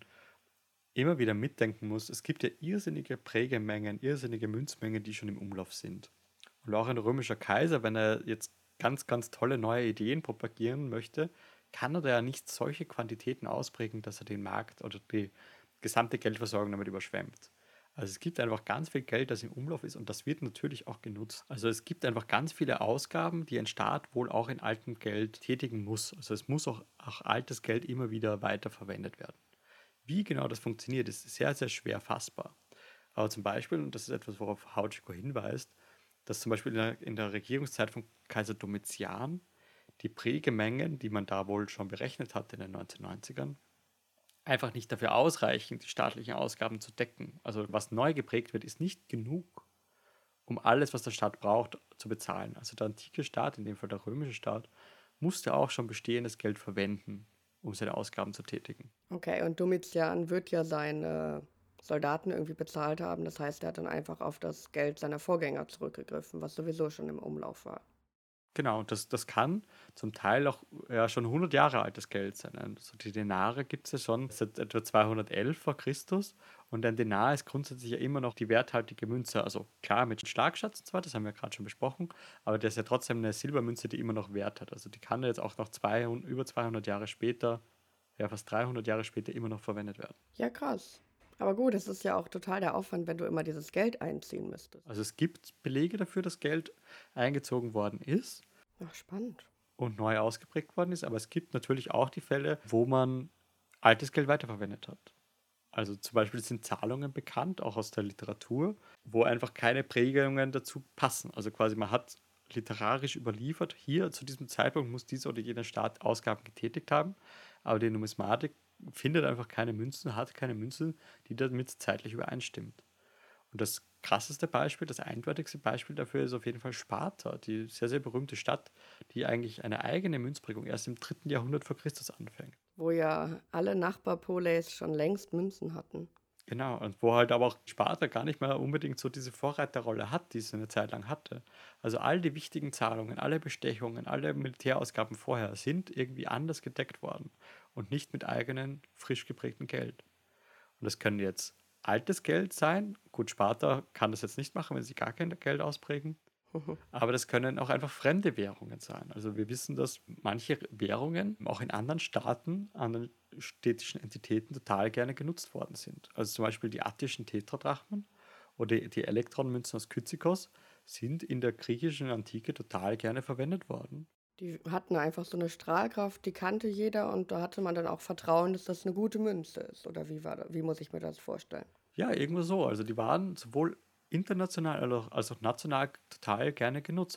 immer wieder mitdenken muss. Es gibt ja irrsinnige Prägemengen, irrsinnige Münzmengen, die schon im Umlauf sind. Und auch ein römischer Kaiser, wenn er jetzt ganz, ganz tolle neue Ideen propagieren möchte, kann er da ja nicht solche Quantitäten ausprägen, dass er den Markt oder die gesamte Geldversorgung damit überschwemmt. Also es gibt einfach ganz viel Geld, das im Umlauf ist und das wird natürlich auch genutzt. Also es gibt einfach ganz viele Ausgaben, die ein Staat wohl auch in altem Geld tätigen muss. Also es muss auch altes Geld immer wieder weiterverwendet werden. Wie genau das funktioniert, ist sehr, sehr schwer fassbar. Aber zum Beispiel, und das ist etwas, worauf Hautschiku hinweist, dass zum Beispiel in der Regierungszeit von Kaiser Domitian die Prägemengen, die man da wohl schon berechnet hat in den 1990ern, einfach nicht dafür ausreichen, die staatlichen Ausgaben zu decken. Also was neu geprägt wird, ist nicht genug, um alles, was der Staat braucht, zu bezahlen. Also der antike Staat, in dem Fall der römische Staat, musste auch schon bestehendes Geld verwenden, um seine Ausgaben zu tätigen. Okay, und Domitian wird ja seine Soldaten irgendwie bezahlt haben. Das heißt, er hat dann einfach auf das Geld seiner Vorgänger zurückgegriffen, was sowieso schon im Umlauf war. Genau, und das kann zum Teil auch ja, schon 100 Jahre altes Geld sein. Also die Denare gibt es ja schon seit etwa 211 vor Christus und ein Denar ist grundsätzlich ja immer noch die werthaltige Münze. Also klar mit Schlagschatz und so weiter, das haben wir ja gerade schon besprochen, aber der ist ja trotzdem eine Silbermünze, die immer noch Wert hat. Also die kann ja jetzt auch noch über 200 Jahre später, ja fast 300 Jahre später immer noch verwendet werden. Ja, krass. Aber gut, es ist ja auch total der Aufwand, wenn du immer dieses Geld einziehen müsstest. Also es gibt Belege dafür, dass Geld eingezogen worden ist Ach, spannend. und neu ausgeprägt worden ist, aber es gibt natürlich auch die Fälle, wo man altes Geld weiterverwendet hat. Also zum Beispiel sind Zahlungen bekannt, auch aus der Literatur, wo einfach keine Prägungen dazu passen. Also quasi man hat literarisch überliefert, hier zu diesem Zeitpunkt muss dieser oder jener Staat Ausgaben getätigt haben, aber die Numismatik findet einfach keine Münzen, hat keine Münzen, die damit zeitlich übereinstimmt. Und das krasseste Beispiel, das eindeutigste Beispiel dafür ist auf jeden Fall Sparta, die sehr, sehr berühmte Stadt, die eigentlich eine eigene Münzprägung erst im 3. Jahrhundert vor Christus anfängt. Wo ja alle Nachbarpoleis schon längst Münzen hatten. Genau, und wo halt aber auch Sparta gar nicht mehr unbedingt so diese Vorreiterrolle hat, die es eine Zeit lang hatte. Also all die wichtigen Zahlungen, alle Bestechungen, alle Militärausgaben vorher sind irgendwie anders gedeckt worden und nicht mit eigenen, frisch geprägten Geld. Und das können jetzt altes Geld sein. Gut, Sparta kann das jetzt nicht machen, wenn sie gar kein Geld ausprägen. Aber das können auch einfach fremde Währungen sein. Also wir wissen, dass manche Währungen auch in anderen Staaten, anderen städtischen Entitäten total gerne genutzt worden sind. Also zum Beispiel die attischen Tetradrachmen oder die Elektronmünzen aus Kyzikos sind in der griechischen Antike total gerne verwendet worden. Die hatten einfach so eine Strahlkraft, die kannte jeder und da hatte man dann auch Vertrauen, dass das eine gute Münze ist. Oder wie muss ich mir das vorstellen? Ja, irgendwo so. Also die waren sowohl international als auch national total gerne genutzt.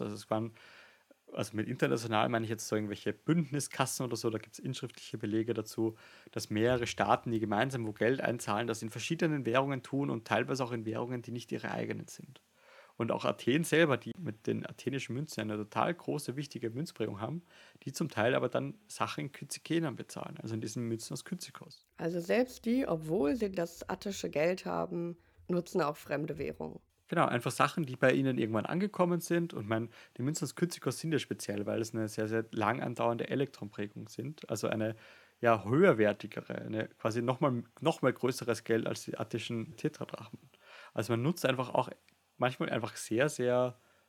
Also mit international meine ich jetzt so irgendwelche Bündniskassen oder so, da gibt es inschriftliche Belege dazu, dass mehrere Staaten, die gemeinsam wo Geld einzahlen, das in verschiedenen Währungen tun und teilweise auch in Währungen, die nicht ihre eigenen sind. Und auch Athen selber, die mit den athenischen Münzen eine total große, wichtige Münzprägung haben, die zum Teil aber dann Sachen in Kyzikenern bezahlen, also in diesen Münzen aus Kyzikos. Also selbst die, obwohl sie das attische Geld haben, nutzen auch fremde Währungen. Genau, einfach Sachen, die bei ihnen irgendwann angekommen sind. Und die Münzen aus Kyzikos sind ja speziell, weil es eine sehr, sehr lang andauernde Elektronprägung sind. Also eine ja höherwertigere, eine quasi noch mal größeres Geld als die attischen Tetradrachmen. Also man nutzt einfach auch manchmal einfach sehr, sehr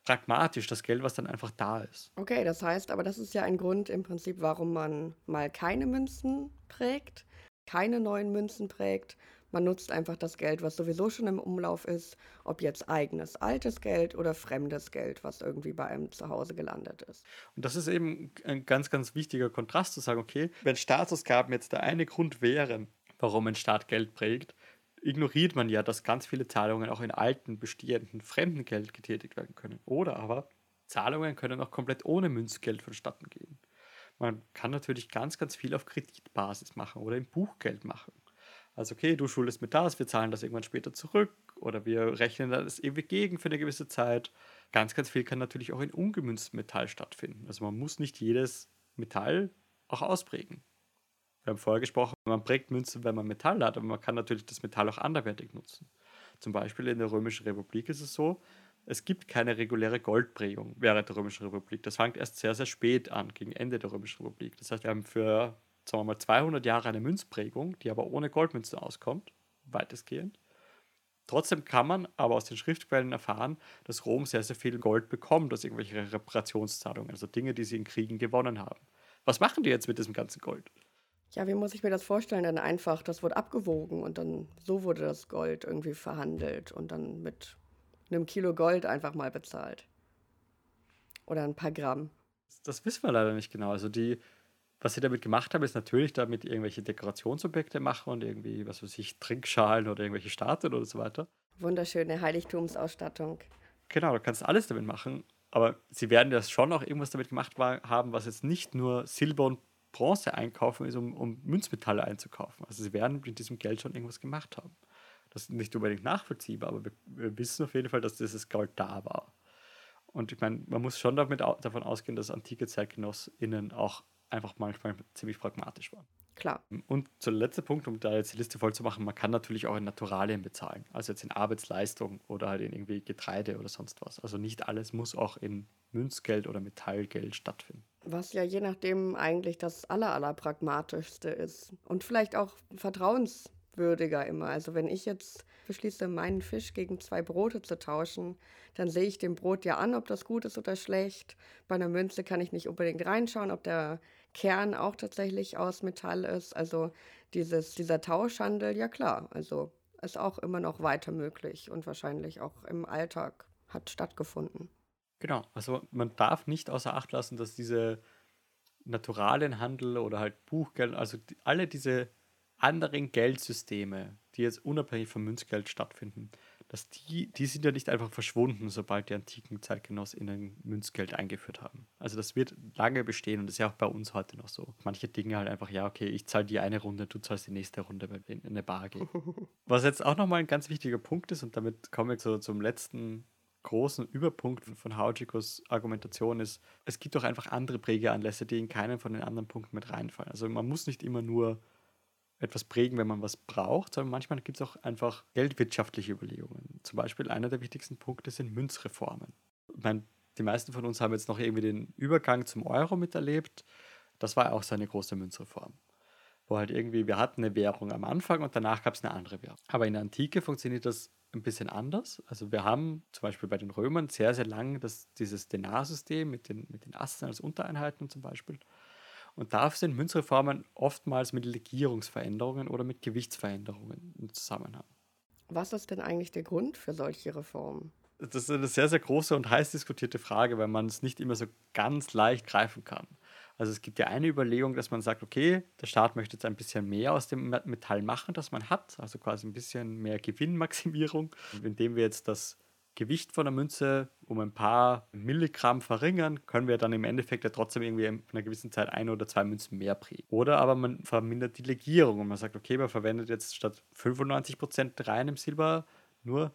pragmatisch, das Geld, was dann einfach da ist. Okay, das heißt, aber das ist ja ein Grund im Prinzip, warum man mal keine Münzen prägt, keine neuen Münzen prägt. Man nutzt einfach das Geld, was sowieso schon im Umlauf ist, ob jetzt eigenes altes Geld oder fremdes Geld, was irgendwie bei einem zu Hause gelandet ist. Und das ist eben ein ganz, ganz wichtiger Kontrast zu sagen, okay, wenn Staatsausgaben jetzt der eine Grund wären, warum ein Staat Geld prägt, ignoriert man ja, dass ganz viele Zahlungen auch in alten, bestehenden, fremden Geld getätigt werden können. Oder aber Zahlungen können auch komplett ohne Münzgeld vonstatten gehen. Man kann natürlich ganz, ganz viel auf Kreditbasis machen oder im Buchgeld machen. Also okay, du schuldest mir das, wir zahlen das irgendwann später zurück oder wir rechnen das ewig gegen für eine gewisse Zeit. Ganz, ganz viel kann natürlich auch in ungemünztem Metall stattfinden. Also man muss nicht jedes Metall auch ausprägen. Wir haben vorher gesprochen, man prägt Münzen, wenn man Metall hat, aber man kann natürlich das Metall auch anderweitig nutzen. Zum Beispiel in der Römischen Republik ist es so, es gibt keine reguläre Goldprägung während der Römischen Republik. Das fängt erst sehr, sehr spät an, gegen Ende der Römischen Republik. Das heißt, wir haben für, sagen wir mal, 200 Jahre eine Münzprägung, die aber ohne Goldmünzen auskommt, weitestgehend. Trotzdem kann man aber aus den Schriftquellen erfahren, dass Rom sehr, sehr viel Gold bekommt aus irgendwelchen Reparationszahlungen, also Dinge, die sie in Kriegen gewonnen haben. Was machen die jetzt mit diesem ganzen Gold? Ja, wie muss ich mir das vorstellen? Dann einfach, das wurde abgewogen und dann so wurde das Gold irgendwie verhandelt und dann mit einem Kilo Gold einfach mal bezahlt. Oder ein paar Gramm. Das wissen wir leider nicht genau. Also was sie damit gemacht haben, ist natürlich damit irgendwelche Dekorationsobjekte machen und irgendwie, was weiß ich, Trinkschalen oder irgendwelche Statuen oder so weiter. Wunderschöne Heiligtumsausstattung. Genau, du kannst alles damit machen, aber sie werden das schon auch irgendwas damit gemacht haben, was jetzt nicht nur Silber und Bronze einkaufen ist, um Münzmetalle einzukaufen. Also sie werden mit diesem Geld schon irgendwas gemacht haben. Das ist nicht unbedingt nachvollziehbar, aber wir wissen auf jeden Fall, dass dieses Gold da war. Und ich meine, man muss schon davon ausgehen, dass antike ZeitgenossInnen auch einfach manchmal ziemlich pragmatisch waren. Klar. Und der letzte Punkt, um da jetzt die Liste voll zu machen, man kann natürlich auch in Naturalien bezahlen. Also jetzt in Arbeitsleistung oder halt in irgendwie Getreide oder sonst was. Also nicht alles muss auch in Münzgeld oder Metallgeld stattfinden. Was ja je nachdem eigentlich das allerpragmatischste ist. Und vielleicht auch vertrauenswürdiger immer. Also wenn ich jetzt beschließe, meinen Fisch gegen 2 Brote zu tauschen, dann sehe ich dem Brot ja an, ob das gut ist oder schlecht. Bei einer Münze kann ich nicht unbedingt reinschauen, ob der Kern auch tatsächlich aus Metall ist. Also dieser Tauschhandel, ja klar, also ist auch immer noch weiter möglich und wahrscheinlich auch im Alltag hat stattgefunden. Genau, also man darf nicht außer Acht lassen, dass diese Naturalienhandel oder halt Buchgeld, also alle diese anderen Geldsysteme, die jetzt unabhängig vom Münzgeld stattfinden, dass die sind ja nicht einfach verschwunden, sobald die antiken ZeitgenossInnen Münzgeld eingeführt haben. Also das wird lange bestehen und das ist ja auch bei uns heute noch so. Manche Dinge halt einfach, ja, okay, ich zahle die eine Runde, du zahlst die nächste Runde, wenn wir in eine Bar gehen. Was jetzt auch nochmal ein ganz wichtiger Punkt ist, und damit kommen wir zum letzten großen Überpunkt von Hauchikos Argumentation ist, es gibt auch einfach andere Prägeanlässe, die in keinen von den anderen Punkten mit reinfallen. Also man muss nicht immer nur etwas prägen, wenn man was braucht, sondern manchmal gibt es auch einfach geldwirtschaftliche Überlegungen. Zum Beispiel einer der wichtigsten Punkte sind Münzreformen. Ich meine, die meisten von uns haben jetzt noch irgendwie den Übergang zum Euro miterlebt. Das war auch so eine große Münzreform. Wo halt irgendwie, wir hatten eine Währung am Anfang und danach gab es eine andere Währung. Aber in der Antike funktioniert das ein bisschen anders. Also wir haben zum Beispiel bei den Römern sehr, sehr lang dieses Denarsystem mit den Assen als Untereinheiten zum Beispiel. Und da sind Münzreformen oftmals mit Legierungsveränderungen oder mit Gewichtsveränderungen im Zusammenhang. Was ist denn eigentlich der Grund für solche Reformen? Das ist eine sehr, sehr große und heiß diskutierte Frage, weil man es nicht immer so ganz leicht greifen kann. Also es gibt ja eine Überlegung, dass man sagt, okay, der Staat möchte jetzt ein bisschen mehr aus dem Metall machen, das man hat, also quasi ein bisschen mehr Gewinnmaximierung, indem wir jetzt das Gewicht von der Münze um ein paar Milligramm verringern, können wir dann im Endeffekt ja trotzdem irgendwie in einer gewissen Zeit 1 oder 2 Münzen mehr prägen. Oder aber man vermindert die Legierung und man sagt, okay, man verwendet jetzt statt 95% reinem Silber nur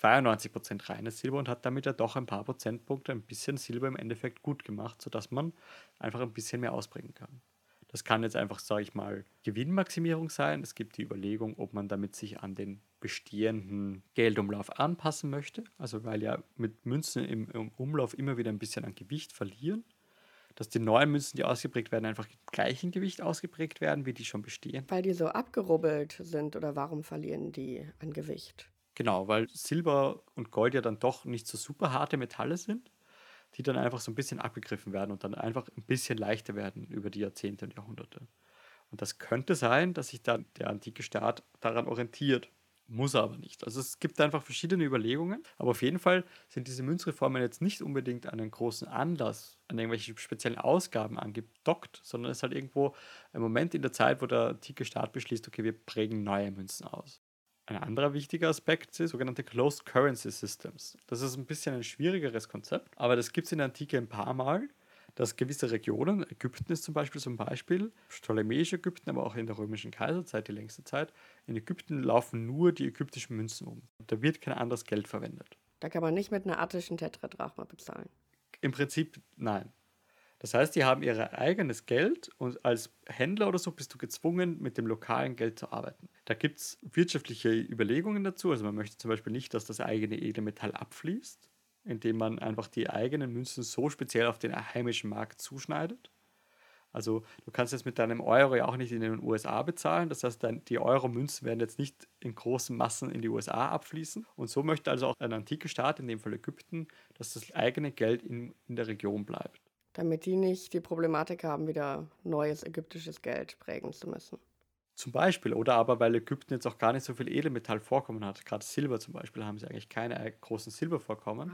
92% reines Silber und hat damit ja doch ein paar Prozentpunkte, ein bisschen Silber im Endeffekt gut gemacht, sodass man einfach ein bisschen mehr ausbringen kann. Das kann jetzt einfach, sage ich mal, Gewinnmaximierung sein. Es gibt die Überlegung, ob man damit sich an den bestehenden Geldumlauf anpassen möchte. Also weil ja mit Münzen im Umlauf immer wieder ein bisschen an Gewicht verlieren. Dass die neuen Münzen, die ausgeprägt werden, einfach im gleichen Gewicht ausgeprägt werden, wie die schon bestehen. Weil die so abgerubbelt sind oder warum verlieren die an Gewicht? Genau, weil Silber und Gold ja dann doch nicht so super harte Metalle sind. die dann einfach so ein bisschen abgegriffen werden und dann einfach ein bisschen leichter werden über die Jahrzehnte und Jahrhunderte. Und das könnte sein, dass sich dann der antike Staat daran orientiert. Muss er aber nicht. Also es gibt einfach verschiedene Überlegungen, aber auf jeden Fall sind diese Münzreformen jetzt nicht unbedingt an einen großen Anlass, an irgendwelche speziellen Ausgaben angedockt, sondern es ist halt irgendwo ein Moment in der Zeit, wo der antike Staat beschließt, okay, wir prägen neue Münzen aus. Ein anderer wichtiger Aspekt sind sogenannte Closed Currency Systems. Das ist ein bisschen ein schwierigeres Konzept, aber das gibt es in der Antike ein paar Mal, dass gewisse Regionen, Ägypten ist zum Beispiel, ptolemäische Ägypten, aber auch in der römischen Kaiserzeit die längste Zeit, in Ägypten laufen nur die ägyptischen Münzen um. Da wird kein anderes Geld verwendet. Da kann man nicht mit einer attischen Tetradrachma bezahlen. Im Prinzip nein. Das heißt, die haben ihr eigenes Geld und als Händler oder so bist du gezwungen, mit dem lokalen Geld zu arbeiten. Da gibt es wirtschaftliche Überlegungen dazu. Also man möchte zum Beispiel nicht, dass das eigene Edelmetall abfließt, indem man einfach die eigenen Münzen so speziell auf den heimischen Markt zuschneidet. Also du kannst jetzt mit deinem Euro ja auch nicht in den USA bezahlen. Das heißt, die Euro-Münzen werden jetzt nicht in großen Massen in die USA abfließen. Und so möchte also auch ein antiker Staat, in dem Fall Ägypten, dass das eigene Geld in der Region bleibt. Damit die nicht die Problematik haben, wieder neues ägyptisches Geld prägen zu müssen. Zum Beispiel, oder aber weil Ägypten jetzt auch gar nicht so viel Edelmetall vorkommen hat. Gerade Silber zum Beispiel haben sie eigentlich keine großen Silbervorkommen,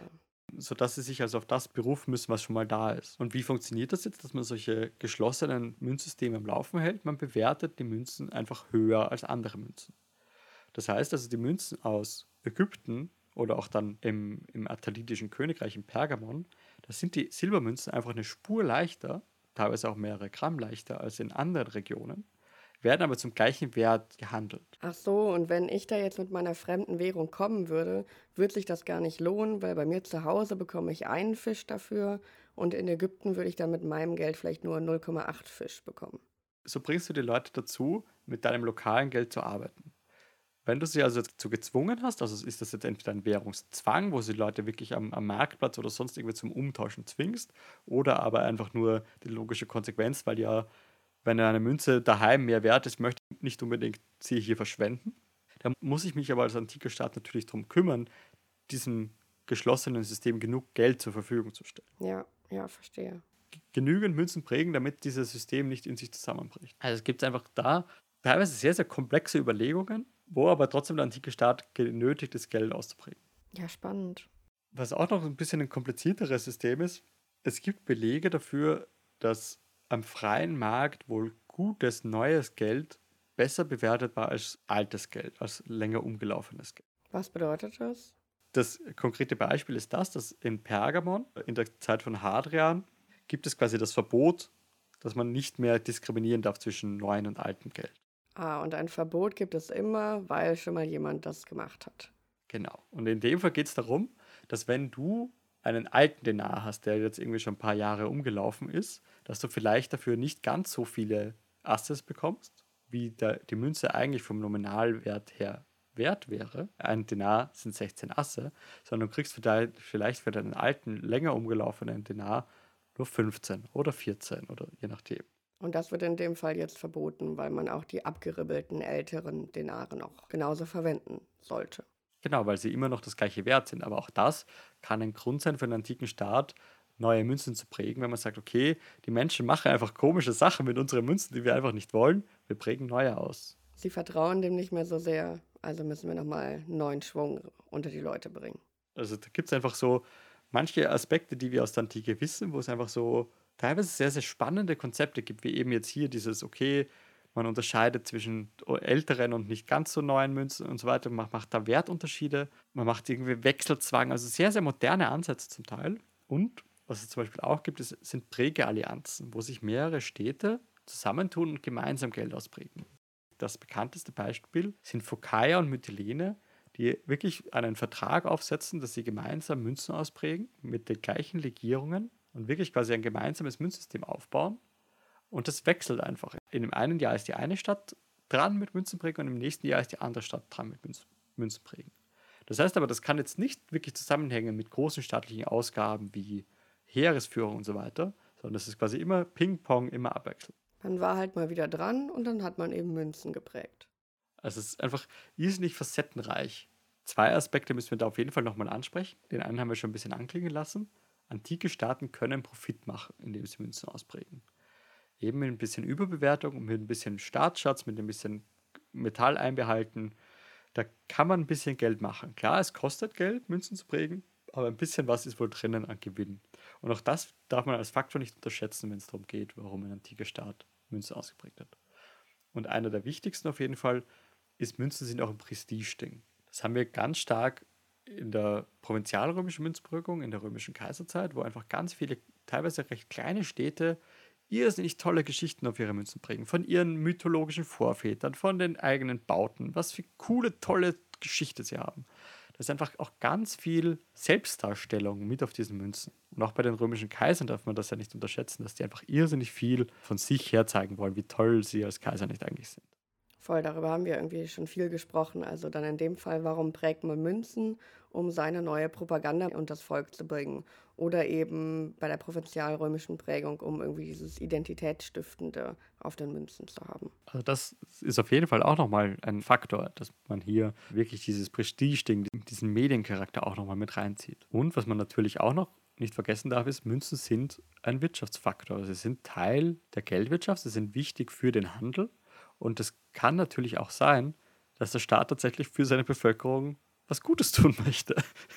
sodass sie sich also auf das berufen müssen, was schon mal da ist. Und wie funktioniert das jetzt, dass man solche geschlossenen Münzsysteme am Laufen hält? Man bewertet die Münzen einfach höher als andere Münzen. Das heißt also, die Münzen aus Ägypten oder auch dann im attalidischen Königreich in Pergamon, da sind die Silbermünzen einfach eine Spur leichter, teilweise auch mehrere Gramm leichter als in anderen Regionen, werden aber zum gleichen Wert gehandelt. Ach so, und wenn ich da jetzt mit meiner fremden Währung kommen würde, würde sich das gar nicht lohnen, weil bei mir zu Hause bekomme ich einen Fisch dafür und in Ägypten würde ich dann mit meinem Geld vielleicht nur 0,8 Fisch bekommen. So bringst du die Leute dazu, mit deinem lokalen Geld zu arbeiten. Wenn du sie also dazu gezwungen hast, also ist das jetzt entweder ein Währungszwang, wo sie Leute wirklich am Marktplatz oder sonst irgendwie zum Umtauschen zwingst, oder aber einfach nur die logische Konsequenz, weil ja, wenn eine Münze daheim mehr wert ist, möchte ich nicht unbedingt sie hier verschwenden. Da muss ich mich aber als antiker Staat natürlich darum kümmern, diesem geschlossenen System genug Geld zur Verfügung zu stellen. Ja, verstehe. Genügend Münzen prägen, damit dieses System nicht in sich zusammenbricht. Also es gibt einfach da teilweise sehr, sehr komplexe Überlegungen, wo aber trotzdem der antike Staat genötigt ist, Geld auszuprägen. Ja, spannend. Was auch noch ein bisschen ein komplizierteres System ist, es gibt Belege dafür, dass am freien Markt wohl gutes neues Geld besser bewertet war als altes Geld, als länger umgelaufenes Geld. Was bedeutet das? Das konkrete Beispiel ist dass in Pergamon, in der Zeit von Hadrian, gibt es quasi das Verbot, dass man nicht mehr diskriminieren darf zwischen neuen und altem Geld. Und ein Verbot gibt es immer, weil schon mal jemand das gemacht hat. Genau. Und in dem Fall geht es darum, dass wenn du einen alten Denar hast, der jetzt irgendwie schon ein paar Jahre umgelaufen ist, dass du vielleicht dafür nicht ganz so viele Asses bekommst, wie die Münze eigentlich vom Nominalwert her wert wäre. Ein Denar sind 16 Asse, sondern du kriegst vielleicht für deinen alten, länger umgelaufenen Denar nur 15 oder 14 oder je nachdem. Und das wird in dem Fall jetzt verboten, weil man auch die abgeribbelten älteren Denare noch genauso verwenden sollte. Genau, weil sie immer noch das gleiche Wert sind. Aber auch das kann ein Grund sein für einen antiken Staat, neue Münzen zu prägen, wenn man sagt, okay, die Menschen machen einfach komische Sachen mit unseren Münzen, die wir einfach nicht wollen. Wir prägen neue aus. Sie vertrauen dem nicht mehr so sehr, also müssen wir nochmal einen neuen Schwung unter die Leute bringen. Also da gibt es einfach so manche Aspekte, die wir aus der Antike wissen, wo es einfach so teilweise sehr, sehr spannende Konzepte gibt, wie eben jetzt hier dieses, okay, man unterscheidet zwischen älteren und nicht ganz so neuen Münzen und so weiter. Man macht da Wertunterschiede, man macht irgendwie Wechselzwang, also sehr, sehr moderne Ansätze zum Teil. Und was es zum Beispiel auch gibt, sind Prägeallianzen, wo sich mehrere Städte zusammentun und gemeinsam Geld ausprägen. Das bekannteste Beispiel sind Phokaia und Mytilene, die wirklich einen Vertrag aufsetzen, dass sie gemeinsam Münzen ausprägen mit den gleichen Legierungen und wirklich quasi ein gemeinsames Münzsystem aufbauen. Und das wechselt einfach. In dem einen Jahr ist die eine Stadt dran mit Münzenprägen und im nächsten Jahr ist die andere Stadt dran mit Münzenprägen. Das heißt aber, das kann jetzt nicht wirklich zusammenhängen mit großen staatlichen Ausgaben wie Heeresführung und so weiter, sondern das ist quasi immer Ping-Pong, immer abwechselnd. Man war halt mal wieder dran und dann hat man eben Münzen geprägt. Also es ist einfach irrsinnig facettenreich. 2 Aspekte müssen wir da auf jeden Fall nochmal ansprechen. Den einen haben wir schon ein bisschen anklingen lassen. antike Staaten können Profit machen, indem sie Münzen ausprägen. Eben mit ein bisschen Überbewertung und mit ein bisschen Staatsschatz, mit ein bisschen Metall einbehalten. Da kann man ein bisschen Geld machen. Klar, es kostet Geld, Münzen zu prägen, aber ein bisschen was ist wohl drinnen an Gewinn. Und auch das darf man als Faktor nicht unterschätzen, wenn es darum geht, warum ein antiker Staat Münzen ausgeprägt hat. Und einer der wichtigsten auf jeden Fall ist, Münzen sind auch ein Prestige-Ding. Das haben wir ganz stark in der provinzialrömischen Münzprägung, in der römischen Kaiserzeit, wo einfach ganz viele, teilweise recht kleine Städte irrsinnig tolle Geschichten auf ihre Münzen prägen. Von ihren mythologischen Vorvätern, von den eigenen Bauten, was für coole, tolle Geschichte sie haben. Da ist einfach auch ganz viel Selbstdarstellung mit auf diesen Münzen. Und auch bei den römischen Kaisern darf man das ja nicht unterschätzen, dass die einfach irrsinnig viel von sich her zeigen wollen, wie toll sie als Kaiser nicht eigentlich sind. Voll, darüber haben wir irgendwie schon viel gesprochen. Also dann in dem Fall, warum prägt man Münzen, um seine neue Propaganda und das Volk zu bringen? Oder eben bei der provinzialrömischen Prägung, um irgendwie dieses Identitätsstiftende auf den Münzen zu haben. Also das ist auf jeden Fall auch nochmal ein Faktor, dass man hier wirklich dieses Prestige-Ding, diesen Mediencharakter auch nochmal mit reinzieht. Und was man natürlich auch noch nicht vergessen darf, ist, Münzen sind ein Wirtschaftsfaktor. Also sie sind Teil der Geldwirtschaft, sie sind wichtig für den Handel. Und es kann natürlich auch sein, dass der Staat tatsächlich für seine Bevölkerung was Gutes tun möchte.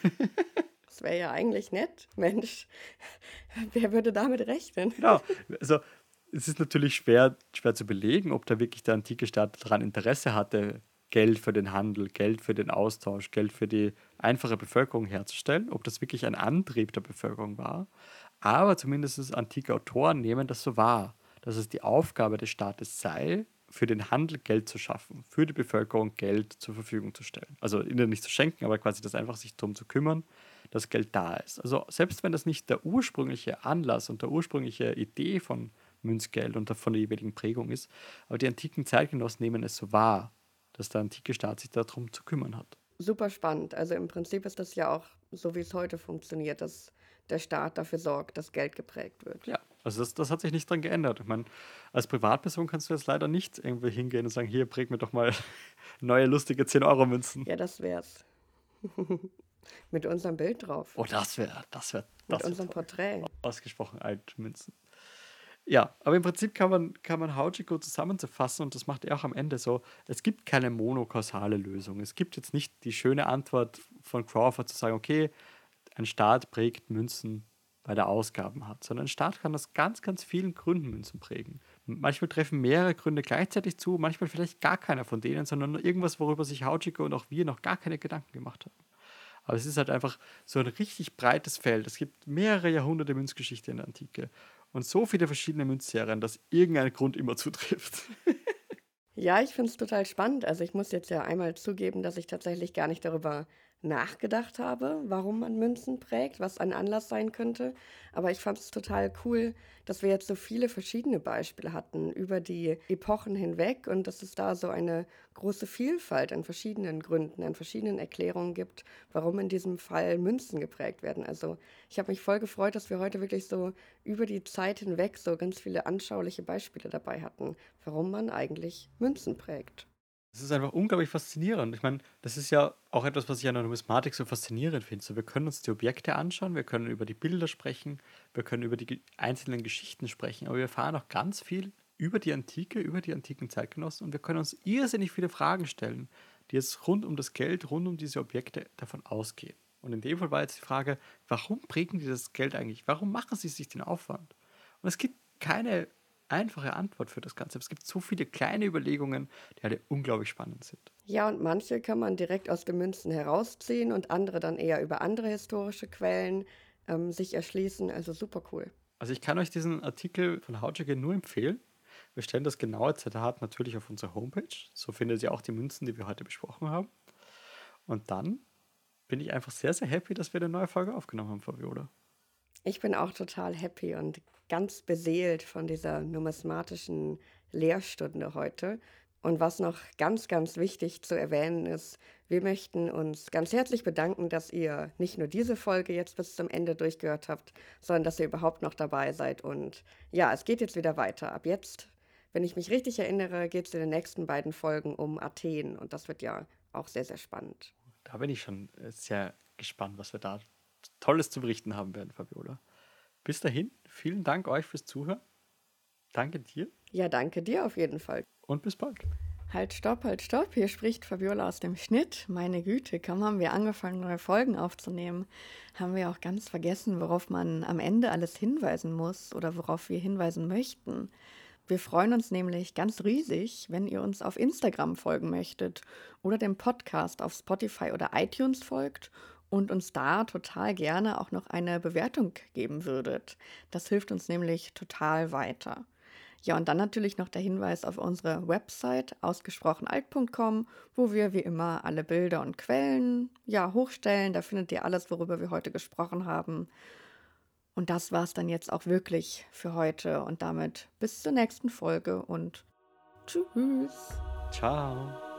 Das wäre ja eigentlich nett. Mensch, wer würde damit rechnen? Genau. Also es ist natürlich schwer zu belegen, ob da wirklich der antike Staat daran Interesse hatte, Geld für den Handel, Geld für den Austausch, Geld für die einfache Bevölkerung herzustellen, ob das wirklich ein Antrieb der Bevölkerung war. Aber zumindest antike Autoren nehmen das so wahr, dass es die Aufgabe des Staates sei, für den Handel Geld zu schaffen, für die Bevölkerung Geld zur Verfügung zu stellen. Also ihnen nicht zu schenken, aber quasi das einfach sich darum zu kümmern, dass Geld da ist. Also selbst wenn das nicht der ursprüngliche Anlass und der ursprüngliche Idee von Münzgeld und von der jeweiligen Prägung ist, aber die antiken Zeitgenossen nehmen es so wahr, dass der antike Staat sich darum zu kümmern hat. Super spannend. Also im Prinzip ist das ja auch so, wie es heute funktioniert, dass der Staat dafür sorgt, dass Geld geprägt wird. Ja, also das hat sich nicht dran geändert. Ich meine, als Privatperson kannst du jetzt leider nicht irgendwie hingehen und sagen, hier, präg mir doch mal neue lustige 10-Euro-Münzen. Ja, das wär's. Mit unserem Bild drauf. Oh, das wäre Mit unserem toll. Porträt. Ausgesprochen alt Münzen. Ja, aber im Prinzip kann man Haujico zusammenfassen und das macht er auch am Ende so. Es gibt keine monokausale Lösung. Es gibt jetzt nicht die schöne Antwort von Crawford zu sagen, okay, ein Staat prägt Münzen, weil er Ausgaben hat, sondern ein Staat kann aus ganz, ganz vielen Gründen Münzen prägen. Manchmal treffen mehrere Gründe gleichzeitig zu, manchmal vielleicht gar keiner von denen, sondern nur irgendwas, worüber sich Haujico und auch wir noch gar keine Gedanken gemacht haben. Aber es ist halt einfach so ein richtig breites Feld. Es gibt mehrere Jahrhunderte Münzgeschichte in der Antike und so viele verschiedene Münzserien, dass irgendein Grund immer zutrifft. Ja, ich finde es total spannend. Also ich muss jetzt ja einmal zugeben, dass ich tatsächlich gar nicht darüber nachgedacht habe, warum man Münzen prägt, was ein Anlass sein könnte. Aber ich fand es total cool, dass wir jetzt so viele verschiedene Beispiele hatten über die Epochen hinweg und dass es da so eine große Vielfalt an verschiedenen Gründen, an verschiedenen Erklärungen gibt, warum in diesem Fall Münzen geprägt werden. Also ich habe mich voll gefreut, dass wir heute wirklich so über die Zeit hinweg so ganz viele anschauliche Beispiele dabei hatten, warum man eigentlich Münzen prägt. Das ist einfach unglaublich faszinierend. Ich meine, das ist ja auch etwas, was ich an der Numismatik so faszinierend finde. So, wir können uns die Objekte anschauen, wir können über die Bilder sprechen, wir können über die einzelnen Geschichten sprechen, aber wir erfahren auch ganz viel über die Antike, über die antiken Zeitgenossen und wir können uns irrsinnig viele Fragen stellen, die jetzt rund um das Geld, rund um diese Objekte davon ausgehen. Und in dem Fall war jetzt die Frage, warum prägen die das Geld eigentlich? Warum machen sie sich den Aufwand? Und es gibt keine einfache Antwort für das Ganze. Es gibt so viele kleine Überlegungen, die alle unglaublich spannend sind. Ja, und manche kann man direkt aus den Münzen herausziehen und andere dann eher über andere historische Quellen sich erschließen. Also super cool. Also ich kann euch diesen Artikel von Hautschiger nur empfehlen. Wir stellen das genaue Zitat natürlich auf unserer Homepage. So findet ihr auch die Münzen, die wir heute besprochen haben. Und dann bin ich einfach sehr, sehr happy, dass wir eine neue Folge aufgenommen haben, Fabiola. Ich bin auch total happy und ganz beseelt von dieser numismatischen Lehrstunde heute. Und was noch ganz, ganz wichtig zu erwähnen ist, wir möchten uns ganz herzlich bedanken, dass ihr nicht nur diese Folge jetzt bis zum Ende durchgehört habt, sondern dass ihr überhaupt noch dabei seid. Und ja, es geht jetzt wieder weiter. Ab jetzt, wenn ich mich richtig erinnere, geht es in den nächsten beiden Folgen um Athen. Und das wird ja auch sehr, sehr spannend. Da bin ich schon sehr gespannt, was wir da Tolles zu berichten haben werden, Fabiola. Bis dahin, vielen Dank euch fürs Zuhören. Danke dir Ja, danke dir auf jeden Fall. und bis bald. Halt, stopp. Hier spricht Fabiola aus dem Schnitt. Meine Güte, kaum haben wir angefangen, neue Folgen aufzunehmen, haben wir auch ganz vergessen, worauf man am Ende alles hinweisen muss oder worauf wir hinweisen möchten. Wir freuen uns nämlich ganz riesig, wenn ihr uns auf Instagram folgen möchtet oder dem Podcast auf Spotify oder iTunes folgt und uns da total gerne auch noch eine Bewertung geben würdet. Das hilft uns nämlich total weiter. Ja, und dann natürlich noch der Hinweis auf unsere Website ausgesprochenalt.com, wo wir wie immer alle Bilder und Quellen hochstellen. Da findet ihr alles, worüber wir heute gesprochen haben. Und das war's dann jetzt auch wirklich für heute und damit bis zur nächsten Folge und tschüss. Ciao.